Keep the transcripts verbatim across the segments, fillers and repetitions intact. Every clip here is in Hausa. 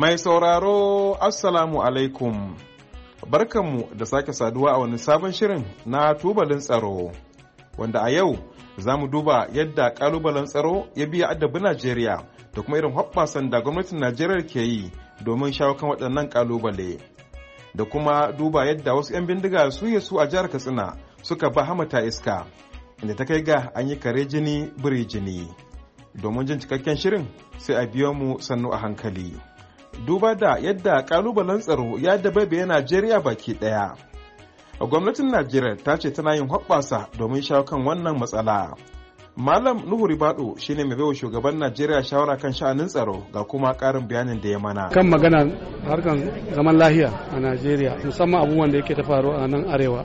Mai sauraro Assalamu alaikum, barkanmu da sake saduwa a wani sabon shirin na tubalin tsaro, wanda a yau za mu duba yadda kalubalen tsaro ya biya addabi Najeriya da kuma irin hoɓɓasan da gwamnatin Najeriya ke yi domin shawo kan waɗannan kalubale, da kuma duba yadda wasu 'yan bindiga su su a jihar Katsina suka ba hamata iska, inda ta kai ga an yi kare jini biri jini. Domin jin cikakken shirin sai a biyo mu sannu a hankali. Duba da yadda kalubalen tsaro ya dabaibaye Najeriya baki daya. Gwamnatin Najeriya ta ce tana yin hoɓɓasa domin shawo kan wannan matsala. Malam Nuhu Ribado shine mai baiwa shugaban Najeriya shawara kan sha'anin tsaro, ga kuma ƙarin bayanin da ya mana. Kan magana harkan zaman lahiya a Najeriya, musamman abubuwan da yake ta faru a nan arewa.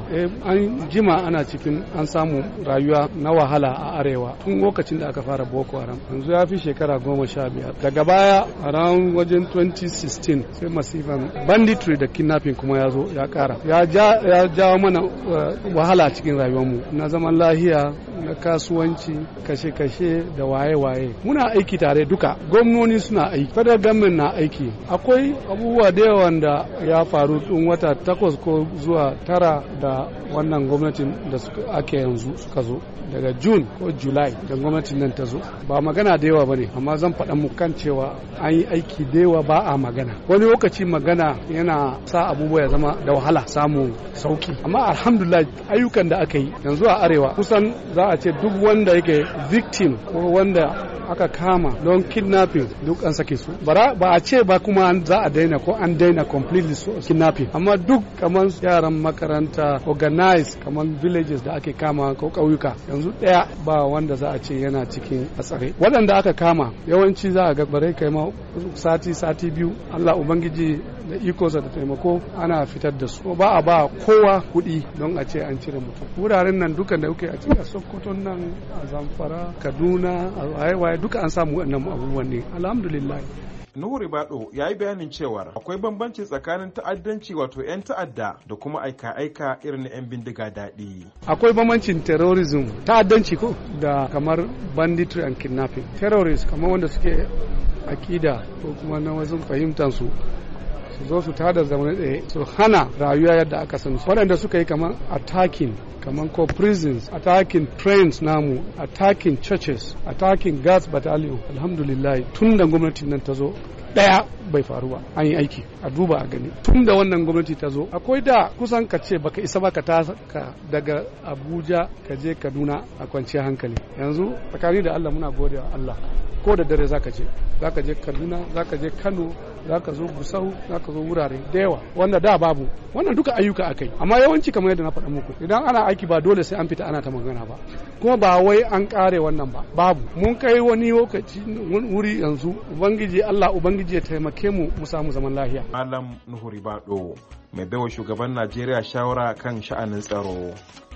An jima ana cikin an samu rayuwa na wahala a arewa tun lokacin da aka fara Boko Haram. Yanzu ya fi shekara goma sha biyar. Daga baya a ran wajen twenty sixteen sai masifan banditry da kidnapping kuma ya zo ya ƙara. Ya jawo mana wahala cikin rayuwarmu na zaman lahiya, na kasuwanci, kashe-kashe da waye-waye. Muna aiki tare duka, gwamnoni suna aiki, federal government na aiki. Akwai abubuwa da yawan da ya faru tun wata takwas ko zuwa tara da wannan gwamnatin da ake yanzu suka zo, daga June ko July da gwamnatin nan ta zo. Ba magana da yawa bane, amma zan faɗa muku kan cewa an yi aiki da yawa ba a magana. Wani lokaci magana yana sa abubuwa ya zama da wahala samu sauki. Amma alhamdulillah ayyukan da aka yi yanzu a arewa kusan za a ce duk wanda yake victim ko wanda aka kama don kidnapping duk an sake su. Ba a ce ba kuma za a daina ko an daina completely kidnapping, amma duk kamar yaran makaranta organized kamar villages da ake kama ko ƙauyuka yanzu ɗaya ba wanda za a ce yana cikin hatsari. Waɗanda aka kama yawanci za a ga bare kai ma sati sati biyu Allah ubangiji da ikonsa da taimako ana fitar da su. Ba a ba kowa kuɗi don a ce an cire mutum. Wuraren nan dukan da kuke a cikin Sokoto nan, a Zamfara, Kaduna, a waye-waye duka an samu wannan abubuwan ne. Alhamdulillah. Nuhu Ribado ya yi bayanin cewar akwai bambanci tsakanin ta'addanci wato 'yan ta'adda da kuma aika-aika irin na 'yan bindiga daɗi. Akwai bambancin terrorism, ta'addanci ko da kamar banditry and kidnapping. Terrorist kamar wanda suke akida ko kuma na wasu fahimtar su su zo su tada zaune ɗaya su hana rayuwa yadda aka san su. Waɗanda suka yi kamar attacking kamar ko prisons, attacking trains namu, attacking churches, attacking gas battalion. Alhamdulillah tun da gwamnati nan ta zo daya bai faru ba, an yi aiki a duba a gani. Tun da wannan gwamnati ta zo akwai da kusan ka ce baka isa ba ka taka daga Abuja ka je Kaduna a kwanciyar hankali. Yanzu tsakani da Allah muna gode wa Allah, ko da dare zaka je zaka je Kaduna, zaka je Kano, zaka zo Gusau, zaka zo wurare da yawa wanda da babu. Wannan duka ayyuka akai, amma yawanci kamar yadda na faɗa muku idan ana aiki ba dole sai an fita ana ta magana ba, kuma ba wai an kare wannan ba, babu. Mun kai wani lokaci wuri yanzu, ubangiji Allah ubangiji ya taimake mu mu samu zaman lafiya. Malam Nuhu Ribado mai baiwa shugaban Najeriya shawara kan sha'anin tsaro.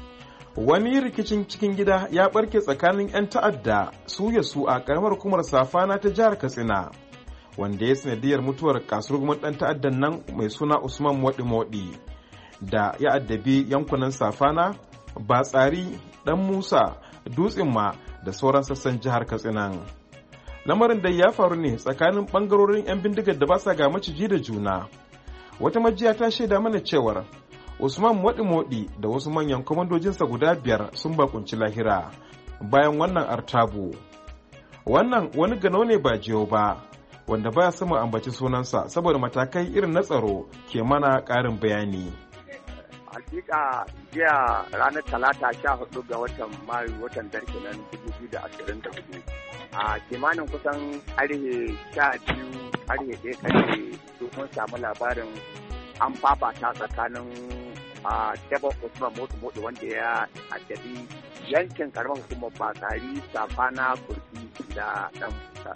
Wani rikicin cikin gida ya barke tsakanin 'yan ta'adda su ya su a karamar hukumar Safana ta jihar Katsina, wanda ya sanadiyar mutuwar kasurgumin ɗan ta'addan nan mai suna Usman Modi Modi da ya addabi yankunan Safana, Batsari, Dan Musa, Dutsen ma da sauran sassan jihar Katsina. Lamarin da ya faru ne tsakanin bangarorin 'yan bindigar da ba sa ga maciji da juna. Wata majiya ta shaida mana cewar Usman Modi Modi da wasu manyan kwamandojinsa guda biyar sun bakunci lahira bayan wannan artabu. Wannan wani gano ne ba jiyo ba, wanda baya sama ambaci sunansa saboda matakai irin na tsaro ke mana ƙarin bayani. Hakika jiya ranar talata sha hudu ga watan Mayu watan darki nan dubu biyu da ashirin da hudu a kimanin kusan arhe sha biyu arhe ɗaya ƙarfe domin samu labarin an fafata tsakanin a Debo Usman Modi Modi wanda ya addabi yankin karamar hukumar Batsari, Safana, Kurfi da Dan Musa.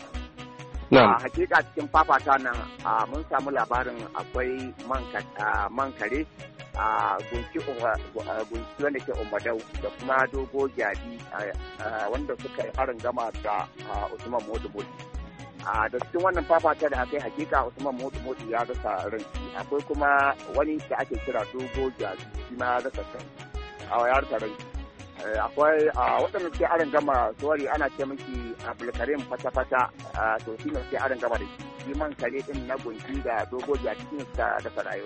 A hakika cikin fafata nan mun samu labarin akwai man kare a gunki wanda ke Umbadau da kuma Dogo Gyadi wanda suka yi harin gama da Usman Modi Modi. a da cikin wannan fafata da aka yi hakika Usman Modi Modi ya rasa ranki. Akwai kuma wani da ake kira Dogo Gyadi shi ma ya rasa ranki a ya rasa ranki. Akwai waɗanda suke aron gama sorry ana ce miki Abdulkarim fata-fata to shi ne suke aron gama da shi. shi man kare din na gunki da dogoji a cikin sa da farayo.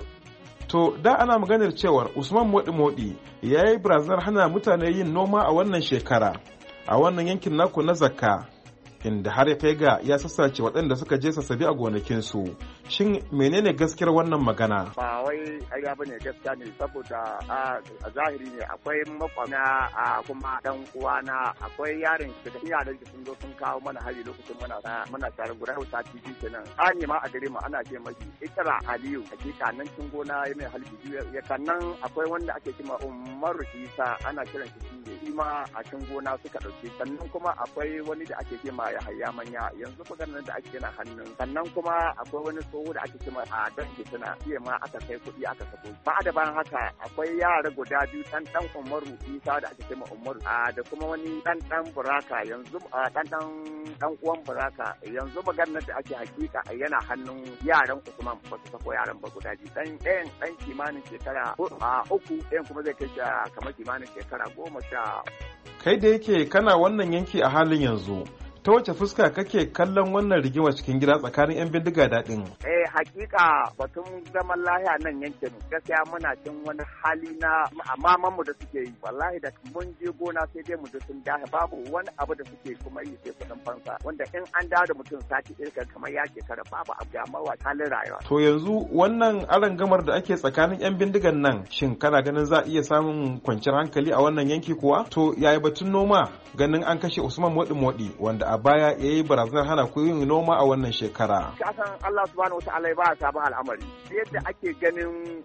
To da ana maganar cewar Usman Modi Modi ya yi barazanar hana mutane yin noma a wannan shekara a wannan yankin naku na Zakka, inda har ya kai ga ya sassace waɗanda suka je sassabe a gonakinsu. Shin menene gaskiyar wannan magana? Ba wai ƙarya ba ne, gaskiya ne, saboda a zahiri ne akwai makwabna a kuma dan uwana akwai yaron daga yaran da sun zo sun kawo mana hari lokacin muna muna tare guda hausa T V kenan. Ani ma a gare mu ana ce mashi Ikra Aliyu, hakika nan cin gona ya mai halbi ya kannan akwai wanda ake kima Umar Isa ana kiran shi shi ma a cin gona suka dauke. Sannan kuma akwai wani da ake kima ya hayya manya, yanzu maganar da ake na hannun. Sannan kuma akwai wani tsoho da ake kima a dangi suna iya ma aka kai kuɗi aka sako. Ba da bayan haka akwai yara guda biyu dan dan Umaru Isa da ake kima Umaru da kuma wani dan dan Buraka yanzu dan dan dan uwan Buraka yanzu maganar da ake hakika yana hannun yaran Usman ba su sako yaran ba guda biyu. Dan ɗayan dan kimanin shekara uku ɗayan kuma zai kai kamar kimanin shekara goma sha. Kai da yake kana wannan yanki a halin yanzu, ta wace fuska kake kallon wannan rigima cikin gida tsakanin 'yan bindiga daɗin? Eh hakika batun zaman lahiya nan yankin gaskiya muna cin wani hali na amaman mu da suke yi, wallahi da mun je gona sai dai mu da sun dahe babu wani abu da suke kuma yi sai kudin fansa, wanda in an dawo da mutum sati ɗaya kamar ya shekara babu abu amma wa halin rayuwa. To yanzu wannan arangamar da ake tsakanin 'yan bindigan nan, shin kana ganin za a iya samun kwanciyar hankali a wannan yanki kuwa? To yayi batun noma, ganin an kashe Usman Modi Modi wanda a baya ya yi barazanar hana ku yin noma a wannan shekara. Kasan Allah subhanahu wa ta'ala ba sabon al'amari. Yadda ake ganin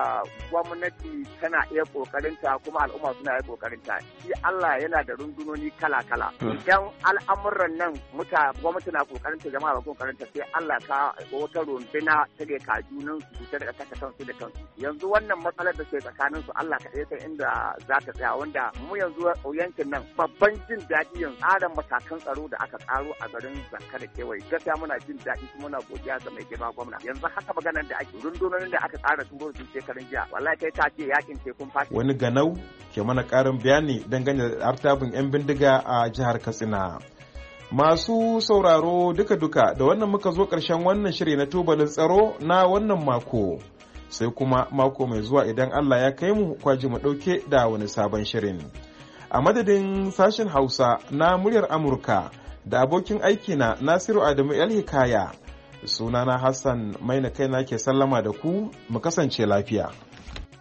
gwamnati tana iya kokarinta kuma al'umma suna iya kokarinta. Shi Allah yana da rundunoni kala-kala. Idan al'amuran nan muta gwamnati na kokarinta jama'a ba kokarinta sai Allah ka wata runduna ta ga kajunan su ta daga kasa kansu da kansu. Yanzu wannan matsalar da ke tsakanin su Allah ka iya san inda za ta tsaya, wanda mu yanzu yankin nan babban jin daɗi yanzu tsarin matakan tsaro da aka tsaro a garin Zakka da kewaye. Gaskiya muna jin daɗi kuma muna godiya ga mai girma gwamna. Yanzu haka maganar da ake rundunonin da aka tsara tun gurin shekarun jiya wallahi kai ta ce yakin tekun fashi. Wani ganau ke mana ƙarin bayani dangane da artabin 'yan bindiga a jihar Katsina. Masu sauraro duka-duka da wannan muka zo ƙarshen wannan shiri na tubalin tsaro na wannan mako. Sai kuma mako mai zuwa idan Allah ya kai mu kwaji mu ɗauke da wani sabon shirin. A madadin sashen Hausa na muryar Amurka da abokin aiki na Nasiru Adamu El Hikaya, sunana Hassan Maina kaina ke sallama da ku, mu kasance lafiya.